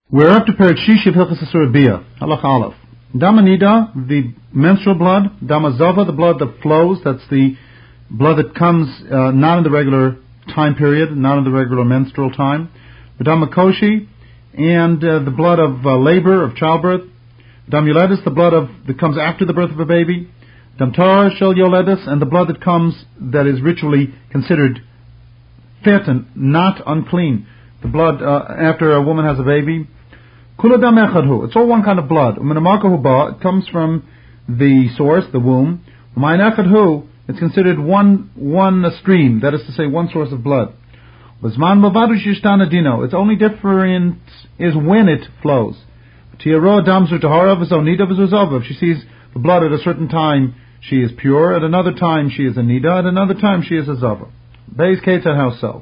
We're up to Perek Shishi of Hilchos Isur Bia, Halach Aleph. Dam Nida, the menstrual blood. Dam Zava, the blood that flows. That's the blood that comes not in the regular time period, not in the regular menstrual time. Dam Koshi, and the blood of labor, of childbirth. Dam Yoledis, the blood that comes after the birth of a baby. Dam Tar Shel Yoledis, and the blood that comes that is ritually considered fit and not unclean. The blood after a woman has a baby. Kula dam echad, it's all one kind of blood. It comes from the source, the womb. It's considered one stream, that is to say, one source of blood. Its only difference is when it flows. If she sees the blood at a certain time, she is pure. At another time, she is a nida. At another time, she is a zava. Beis Ketzad, how so?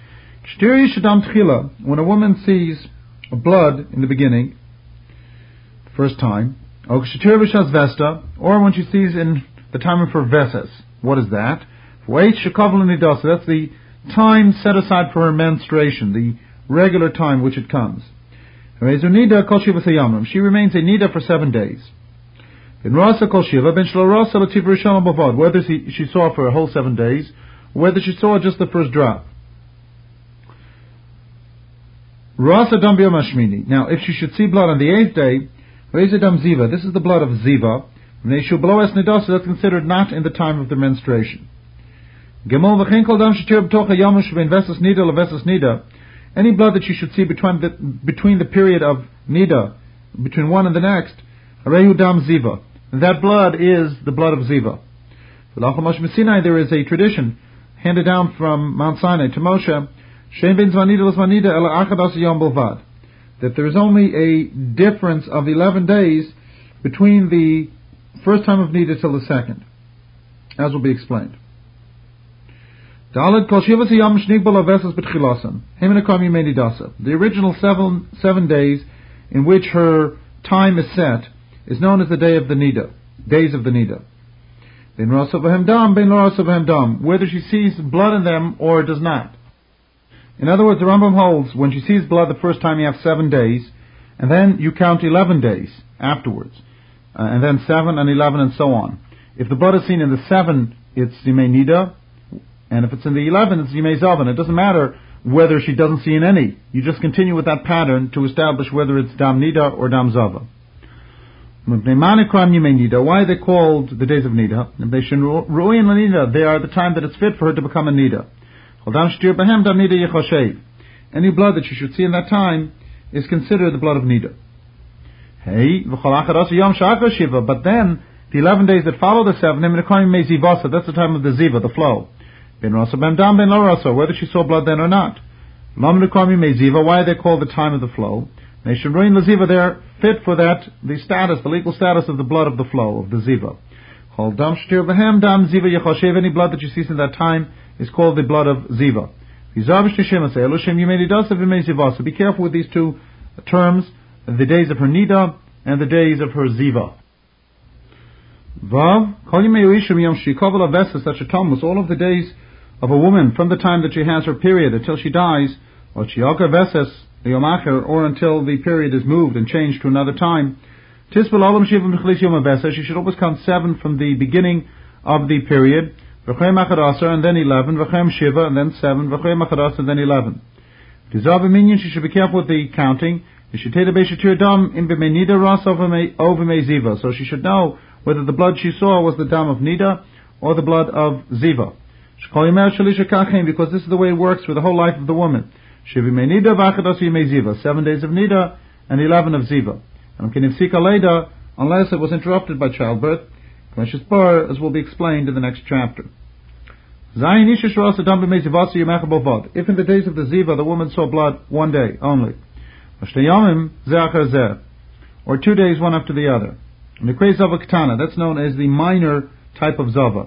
When a woman sees blood in the beginning, the first time, or when she sees in the time of her veses, what is that? That's the time set aside for her menstruation, the regular time which it comes. She remains a nida for 7 days. Whether she saw for a whole 7 days, whether she saw just the first drop. Now, if she should see blood on the 8th day, this is the blood of ziva. That's considered not in the time of the menstruation. Any blood that she should see between the period of nida, between one and the next, that blood is the blood of ziva. There is a tradition handed down from Mount Sinai to Moshe, that there is only a difference of 11 days between the first time of nida till the second, as will be explained. The original 7 days in which her time is set is known as the day of the nida, days of the nida. Whether she sees blood in them or does not. In other words, the Rambam holds when she sees blood the first time you have 7 days, and then you count 11 days afterwards, and then 7 and 11 and so on. If the blood is seen in the 7, it's Yimei Nida, and if it's in the 11, it's Yimei Zavan. It doesn't matter whether she doesn't see in any. You just continue with that pattern to establish whether it's Dam Nida or Dam Zava. Why are they called the days of Nida? They are the time that it's fit for her to become a Nida. Any blood that you should see in that time is considered the blood of nida. But then the 11 days that follow the 7, that's the time of the ziva, the flow. Whether she saw blood then or not. Why are they called the time of the flow? They are fit for that, the status, the legal status of the blood of the flow, of the ziva. Any blood that you see in that time is called the blood of ziva. So be careful with these two terms, the days of her nida and the days of her ziva. All of the days of a woman from the time that she has her period until she dies, or until the period is moved and changed to another time, she should always count 7 from the beginning of the period, and then 11, and then 7, and then 11. She should be careful with the counting. So she should know whether the blood she saw was the dam of nida or the blood of ziva. Because this is the way it works for the whole life of the woman. 7 days of nida and 11 of ziva. Unless it was interrupted by childbirth, as will be explained in the next chapter. If in the days of the ziva the woman saw blood 1 day only, or 2 days one after the other, that's known as the minor type of zava.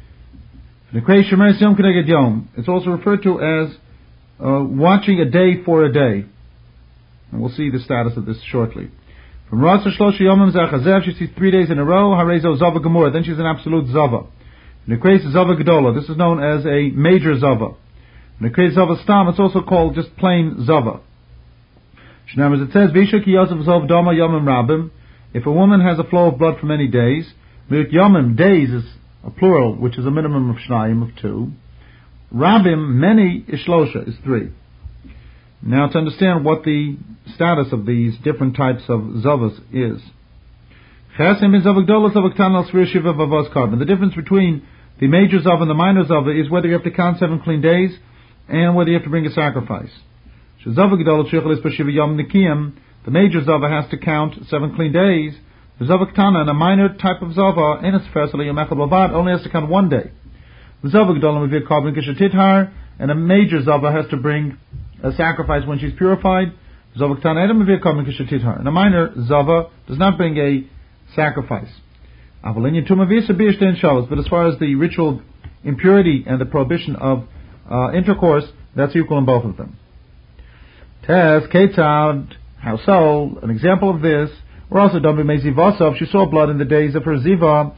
It's also referred to as watching a day for a day, and we'll see the status of this shortly. From Rasa Shlosha Yomim Zachazev, she sees 3 days in a row, Harezo Zava Gemura, then she's an absolute Zava. Nekreis Zava Gedola, this is known as a major Zava. Nekreis Zava Stam, it's also called just plain Zava. Shnamaz, it says, Visha ki Yosef zov dama yomim rabim. If a woman has a flow of blood for many days, Miut yomim, days is a plural, which is a minimum of shnayim, of 2. Rabim, many, is shlosha, is 3. Now to understand what the status of these different types of zavas is. The difference between the major zava and the minor zava is whether you have to count 7 clean days and whether you have to bring a sacrifice. The major zava has to count 7 clean days. The zava ktana, and a minor type of zava, only has to count 1 day. The zava gdola and a major zava has to bring a sacrifice when she's purified. And a minor zava does not bring a sacrifice. But as far as the ritual impurity and the prohibition of intercourse, that's equal in both of them. Tez, Ketzad, how so? An example of this, we're also done with Mezivasov. She saw blood in the days of her Ziva,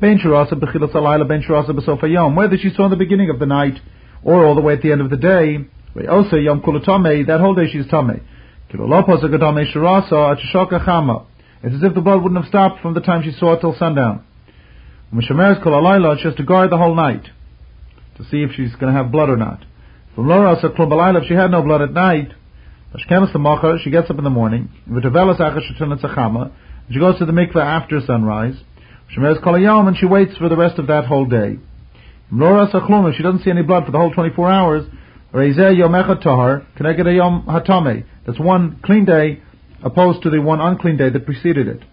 whether she saw in the beginning of the night or all the way at the end of the day. Also, Yom Kulatame, that whole day she's Tame. It's as if the blood wouldn't have stopped from the time she saw it till sundown. She has to guard the whole night to see if she's going to have blood or not. If she had no blood at night, she gets up in the morning, she goes to the mikveh after sunrise, and she waits for the rest of that whole day. If she doesn't see any blood for the whole 24 hours, that's 1 clean day opposed to the 1 unclean day that preceded it.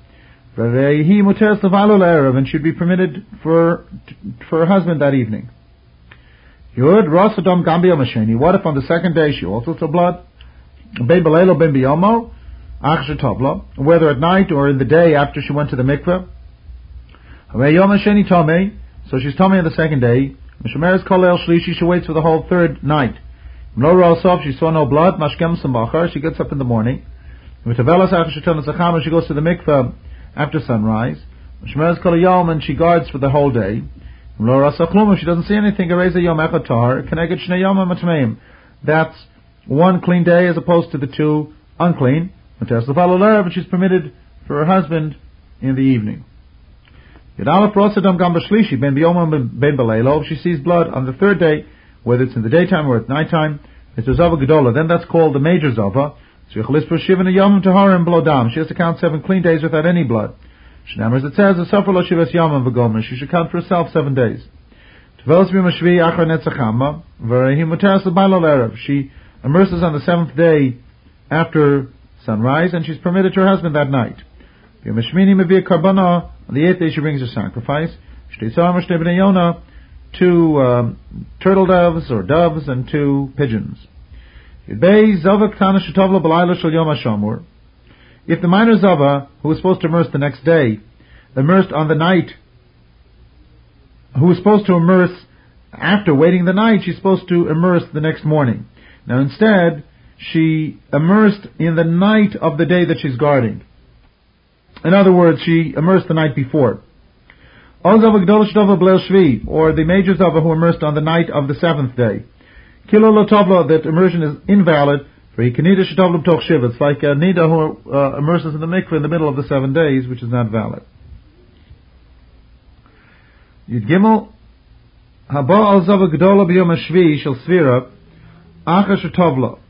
And she'd be permitted for her husband that evening. What if on the second day she also saw blood? Whether at night or in the day after she went to the mikveh. So she's tummy on the second day. She waits for the whole 3rd night. She saw no blood. She gets up in the morning. She goes to the mikveh after sunrise. And she guards for the whole day. If she doesn't see anything, that's 1 clean day as opposed to the 2 unclean. And she's permitted for her husband in the evening. If she sees blood on the 3rd day, whether it's in the daytime or at nighttime, it's a zava gedola. Then that's called the major zava. She has to count 7 clean days without any blood. It says, she should count for herself 7 days. She immerses on the 7th day after sunrise, and she's permitted to her husband that night. On the 8th day she brings her sacrifice. 2 turtle doves or doves and 2 pigeons. If the minor zava, who was supposed to immerse the next day, immersed on the night, who was supposed to immerse after waiting the night, she's supposed to immerse the next morning. Now instead, she immersed in the night of the day that she's guarding. In other words, she immersed the night before. Or the major zava who immersed on the night of the 7th day. That immersion is invalid. It's like a nida who immerses in the mikveh in the middle of the 7 days, which is not valid. Yud Gimel, Haba al zava gdola b'yom hashvi shel svira, acha shetovla.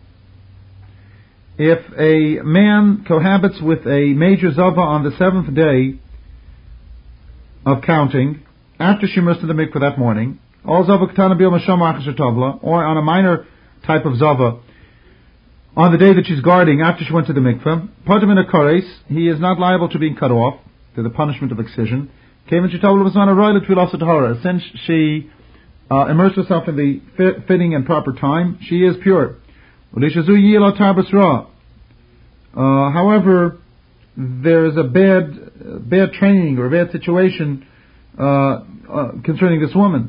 If a man cohabits with a major zava on the 7th day of counting, after she immersed in the mikveh that morning, all zava ketana b'yom hasham acha shetovla, or on a minor type of zava, on the day that she's guarding after she went to the mikveh, Patim in a kores, he is not liable to being cut off to the punishment of excision. Since she immersed herself in the fitting and proper time, she is pure. However, there is a bad training or a bad situation concerning this woman.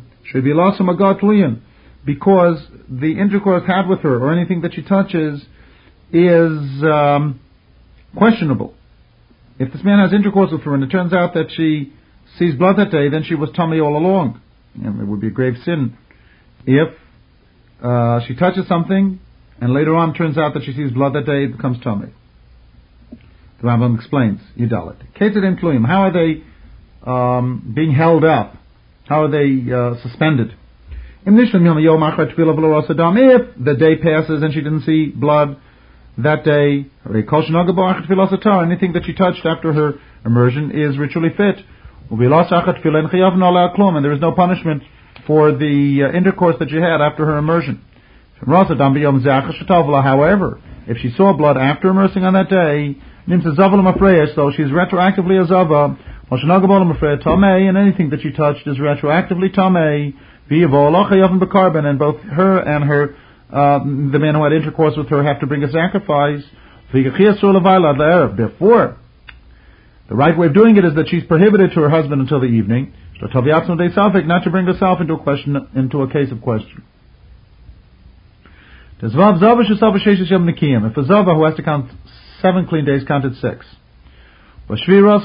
Because the intercourse had with her or anything that she touches is questionable. If this man has intercourse with her and it turns out that she sees blood that day, then she was tummy all along. And it would be a grave sin if she touches something and later on turns out that she sees blood that day, it becomes tummy. The Rambam explains, Yudalit. Ketzid Tluim, how are they being held up? How are they suspended? If the day passes and she didn't see blood that day, anything that she touched after her immersion is ritually fit. And there is no punishment for the intercourse that she had after her immersion. However, if she saw blood after immersing on that day, so she's retroactively a zava, and anything that she touched is retroactively tamei, and both her and her the man who had intercourse with her have to bring a sacrifice. Therefore, the right way of doing it is that she's prohibited to her husband until the evening, not to bring herself into a case of question. If a zava who has to count 7 clean days counted 6. The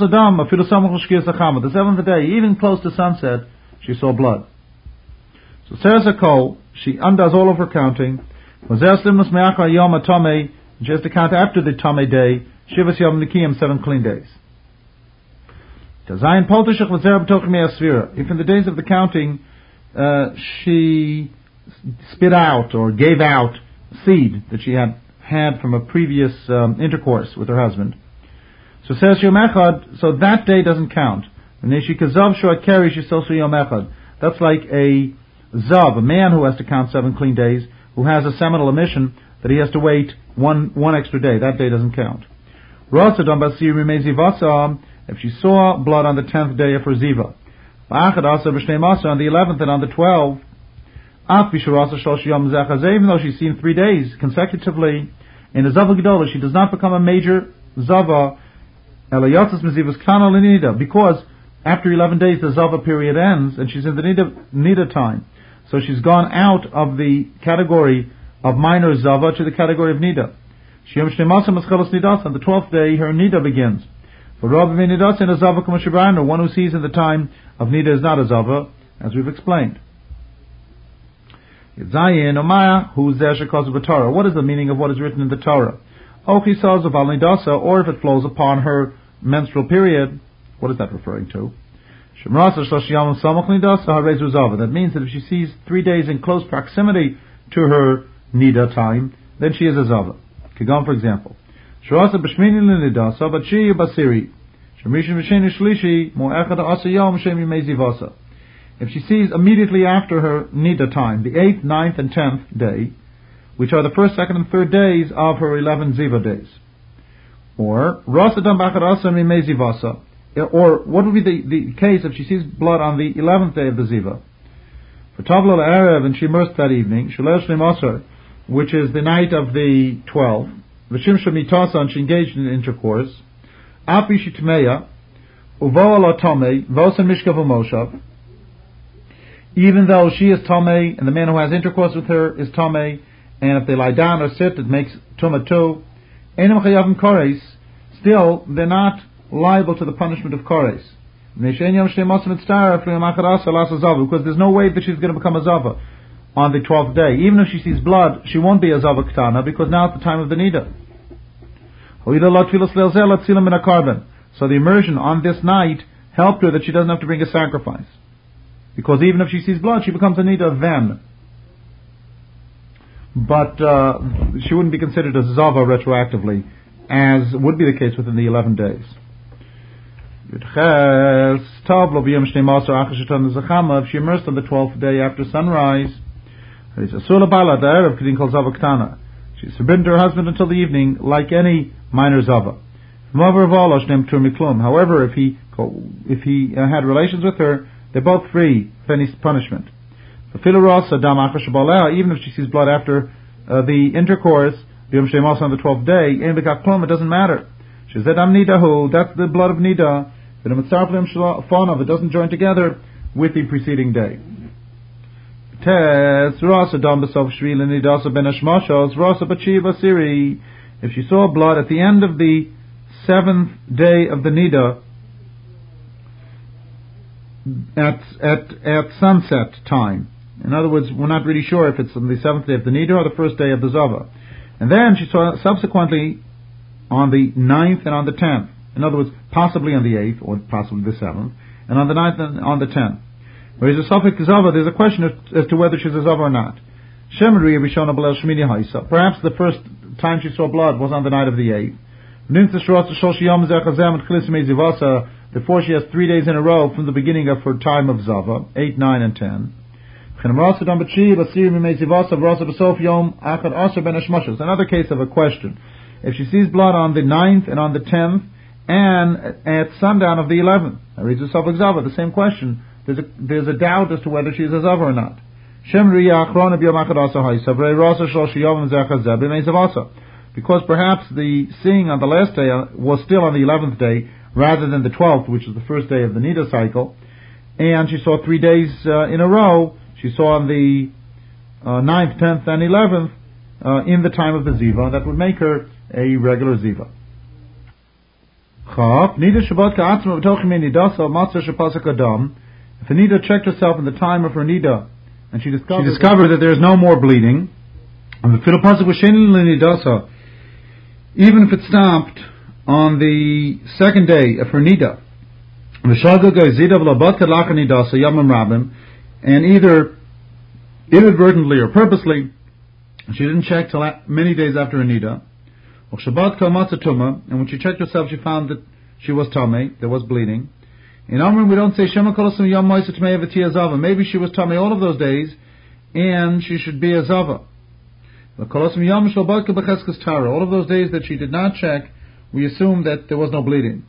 7th day, even close to sunset, she saw blood. So Seres HaKol, she undoes all of her counting. She has to count after the Tamei day, Shivas Yom Nikiyim, 7 clean days. If in the days of the counting, she spit out or gave out seed that she had from a previous intercourse with her husband, so says Yom Echad, so that day doesn't count. That's like a Zav, a man who has to count 7 clean days, who has a seminal emission that he has to wait one extra day. That day doesn't count. If she saw blood on the 10th day of her Ziva, on the 11th and on the 12th, even though she's seen 3 days consecutively, in a Zava Gedola, she does not become a major Zava, because after 11 days the Zava period ends and she's in the Nida time. So she's gone out of the category of minor Zava to the category of Nida. On the 12th day her Nida begins. For one who sees in the time of Nida is not a Zava, as we've explained. What is the meaning of what is written in the Torah? Or if it flows upon her menstrual period, what is that referring to? That means that if she sees 3 days in close proximity to her Nida time, then she is a Zava. Kigon, for example. If she sees immediately after her Nida time, the 8th, 9th, and 10th day, which are the 1st, 2nd, and 3rd days of her 11 Ziva days. Or what would be the case if she sees blood on the 11th day of the Ziva? For Tavla Erev, and she immersed that evening, which is the night of the 12th, and she engaged in intercourse, even though she is Tomei, and the man who has intercourse with her is Tomei, and if they lie down or sit, it makes Tumah too, still, they're not liable to the punishment of Kores. Because there's no way that she's going to become a Zava on the 12th day. Even if she sees blood, she won't be a Zava Ketana, because now it's the time of the Nida. So the immersion on this night helped her that she doesn't have to bring a sacrifice. Because even if she sees blood, she becomes a Nida then. But she wouldn't be considered a Zava retroactively, as would be the case within the 11 days. If she immersed on the 12th day after sunrise, she's forbidden to her husband until the evening, like any minor Zava. However, if he had relations with her, they're both free of any punishment. Even if she sees blood after the intercourse, on the 12th day, it doesn't matter. She said, that's the blood of Nida. It doesn't join together with the preceding day. If she saw blood at the end of the 7th day of the Nida, at sunset time, In other words, we're not really sure if it's on the 7th day of the Nida or the first day of the Zava. And then she saw subsequently on the 9th and on the 10th. In other words, possibly on the 8th or possibly the 7th, and on the 9th and on the 10th. Whereas a Safek Zava, there's a question as to whether she's a Zava or not. Perhaps the first time she saw blood was on the night of the 8th. Before she has 3 days in a row from the beginning of her time of Zava, 8, 9, and 10. Another case of a question. If she sees blood on the 9th and on the 10th, and at sundown of the 11th, the same question. There's a doubt as to whether she's a Zava or not. Because perhaps the seeing on the last day was still on the 11th day, rather than the 12th, which is the first day of the Nida cycle, and she saw 3 days in a row. She saw on the 9th, 10th, and 11th in the time of the Ziva. That would make her a regular Ziva. If the Nida checked herself in the time of her Nida, and she discovered that there is no more bleeding, and the Filipasik was even if it stopped on the 2nd day of her Nida, and either inadvertently or purposely, she didn't check till many days after her Nida, and when she checked herself, she found that she was Tameh, there was bleeding. In Amrim, we don't say Shema Kolosum Yom Moisa Tmei V'Tia Zava. Maybe she was Tameh all of those days, and she should be a Zava. All of those days that she did not check, we assume that there was no bleeding.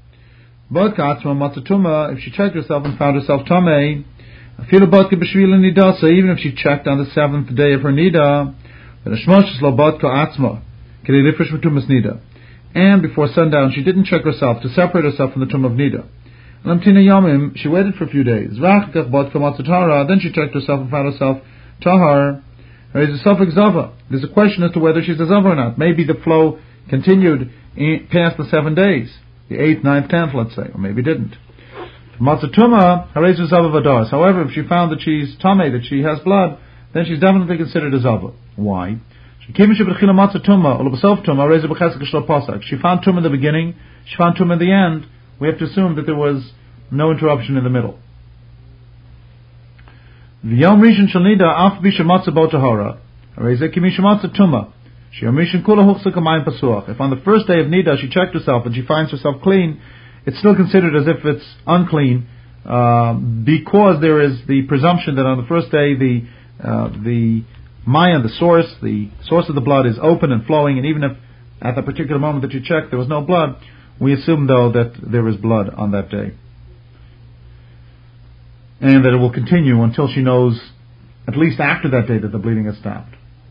If she checked herself and found herself Tameh, even if she checked on the 7th day of her Nida, and before sundown she didn't check herself to separate herself from the tomb of Nida. She waited for a few days. Then she checked herself and found herself Tahar. There's a question as to whether she's a Zava or not. Maybe the flow continued past the 7 days, the 8th, 9th, 10th, let's say, or maybe didn't. However, if she found that she's Tameh, that she has blood, then she's definitely considered a Zava. Why? She found Tumah in the beginning, she found Tumah in the end. We have to assume that there was no interruption in the middle. If on the first day of Nida she checked herself and she finds herself clean, it's still considered as if it's unclean, because there is the presumption that on the first day the Mayan, the source of the blood is open and flowing, and even if at the particular moment that you checked there was no blood, we assume though that there is blood on that day, and that it will continue until she knows, at least after that day, that the bleeding has stopped.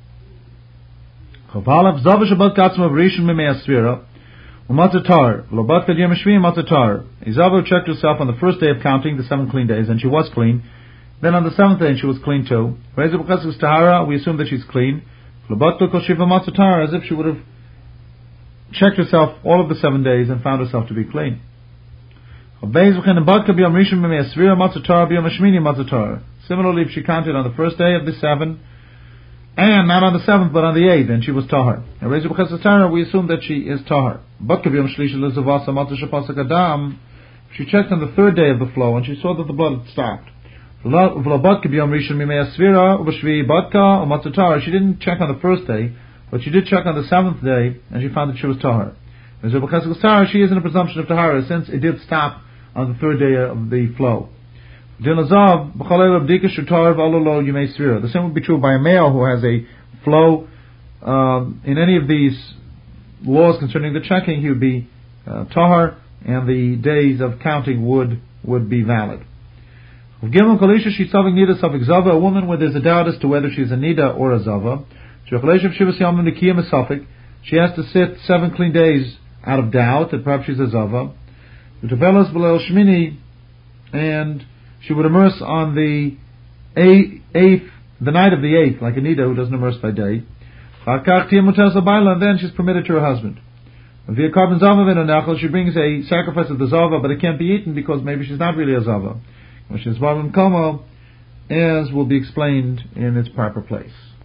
Izava checked herself on the first day of counting, the 7 clean days, and she was clean. Then on the 7th day she was clean too. We assume that she's clean, as if she would have checked herself all of the 7 days and found herself to be clean. Similarly, if she counted on the first day of the 7, and not on the 7th but on the 8th, then she was tahar. We assume that she is tahar. If she checked on the 3rd day of the flow and she saw that the blood had stopped, she didn't check on the first day, but she did check on the 7th day, and she found that she was tahar. She is in a presumption of tahara, since it did stop on the 3rd day of the flow. The same would be true by a male who has a flow. In any of these laws concerning the checking, he would be tahar, and the days of counting would be valid. A woman where there's a doubt as to whether she's a nida or a zava, she has to sit 7 clean days out of doubt that perhaps she's a zava, and she would immerse on the 8th, the night of the 8th, like a nida who doesn't immerse by day, and then she's permitted to her husband. She brings a sacrifice of the zava, but it can't be eaten because maybe she's not really a zava. as will be explained in its proper place.